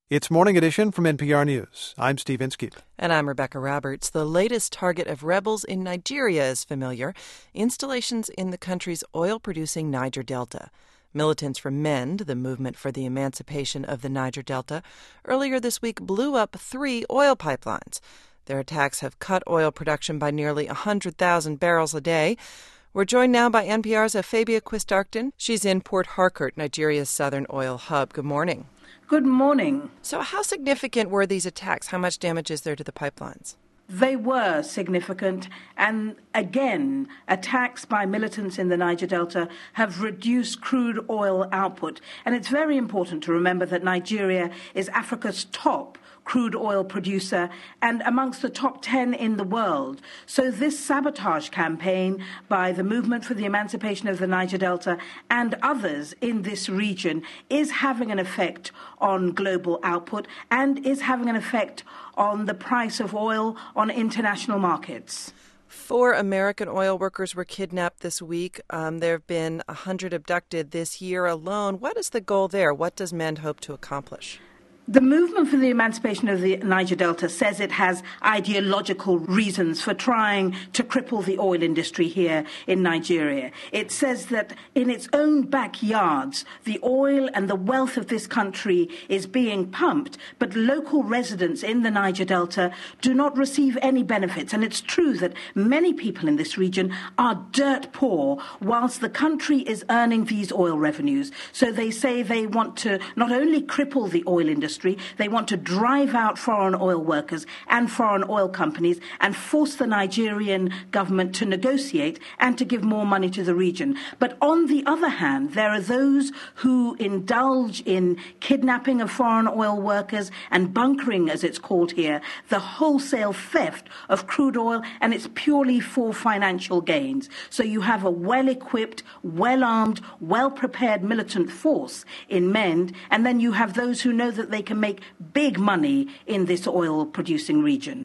It's Morning Edition from NPR News. I'm Steve Inskeep. And I'm Rebecca Roberts. The latest target of rebels in Nigeria is familiar: installations in the country's oil-producing Niger Delta. Militants from MEND, the Movement for the Emancipation of the Niger Delta, earlier this week blew up 3 oil pipelines. Their attacks have cut oil production by nearly 100,000 barrels a day. We're joined now by NPR's Afabia Quist-Arcton. She's in Port Harcourt, Nigeria's southern oil hub. Good morning. Good morning. So how significant were these attacks? How much damage is there to the pipelines? They were significant, and again, attacks by militants in the Niger Delta have reduced crude oil output. And it's very important to remember that Nigeria is Africa's top crude oil producer and amongst the top 10 in the world. So this sabotage campaign by the Movement for the Emancipation of the Niger Delta and others in this region is having an effect on global output and is having an effect on the price of oil on international markets. 4 American oil workers were kidnapped this week. There have been 100 abducted this year alone. What is the goal there? What does MEND hope to accomplish? The Movement for the Emancipation of the Niger Delta says it has ideological reasons for trying to cripple the oil industry here in Nigeria. It says that in its own backyards, the oil and the wealth of this country is being pumped, but local residents in the Niger Delta do not receive any benefits. And it's true that many people in this region are dirt poor, whilst the country is earning these oil revenues. So they say they want to not only cripple the oil industry, they want to drive out foreign oil workers and foreign oil companies and force the Nigerian government to negotiate and to give more money to the region. But on the other hand, there are those who indulge in kidnapping of foreign oil workers and bunkering, as it's called here, the wholesale theft of crude oil, and it's purely for financial gains. So you have a well-equipped, well-armed, well-prepared militant force in MEND, and then you have those who know that they can make big money in this oil-producing region.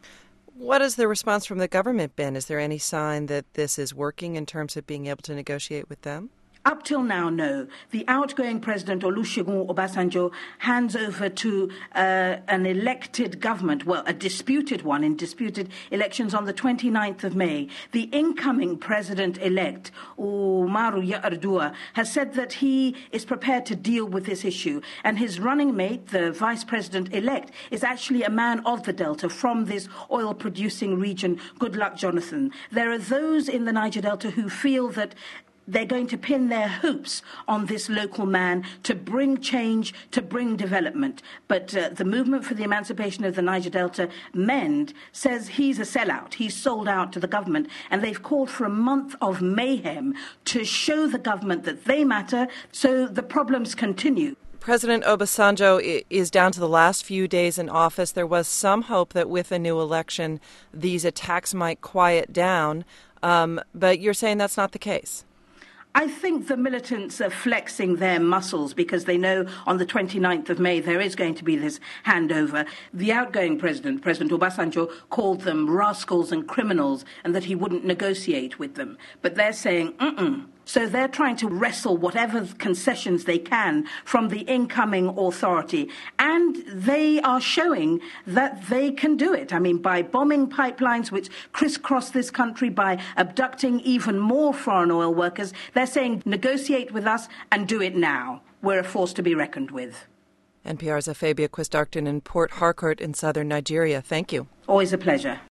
What has the response from the government been? Is there any sign that this is working in terms of being able to negotiate with them? Up till now, no. The outgoing President Olusegun Obasanjo hands over to an elected government, well, a disputed one in disputed elections on the 29th of May. The incoming President-elect, Umaru Yar'Adua, has said that he is prepared to deal with this issue. And his running mate, the Vice President-elect, is actually a man of the Delta from this oil-producing region, Goodluck Jonathan. There are those in the Niger Delta who feel that they're going to pin their hopes on this local man to bring change, to bring development. But the Movement for the Emancipation of the Niger Delta, MEND, says he's a sellout. He's sold out to the government. And they've called for a month of mayhem to show the government that they matter, so the problems continue. President Obasanjo is down to the last few days in office. There was some hope that with a new election, these attacks might quiet down. But you're saying that's not the case? I think the militants are flexing their muscles because they know on the 29th of May there is going to be this handover. The outgoing President Obasanjo, called them rascals and criminals and that he wouldn't negotiate with them. But they're saying, So they're trying to wrestle whatever concessions they can from the incoming authority. And they are showing that they can do it. I mean, by bombing pipelines which crisscross this country, by abducting even more foreign oil workers, they're saying, negotiate with us and do it now. We're a force to be reckoned with. NPR's Afabia Quist-Arcton in Port Harcourt in southern Nigeria. Thank you. Always a pleasure.